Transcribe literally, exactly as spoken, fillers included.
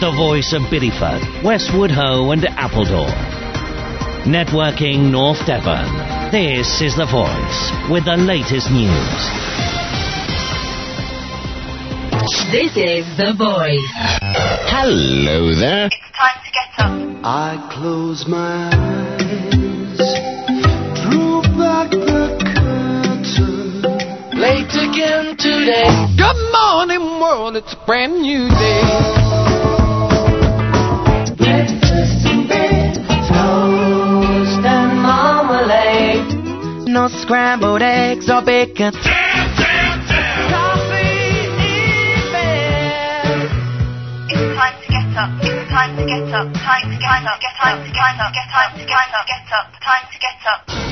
The voice of Bideford, Westwood Ho and Appledore. Networking North Devon. This is The Voice with the latest news. This is The Voice. Hello there. It's time to get up. I close my eyes, drew back the curtain. Late again today. Good morning, world, it's a brand new day. Breakfast in bed, toast and marmalade. No scrambled eggs or bacon. It's time to get up, time to get up, get time to get up, get time to get up, get up, time to get up.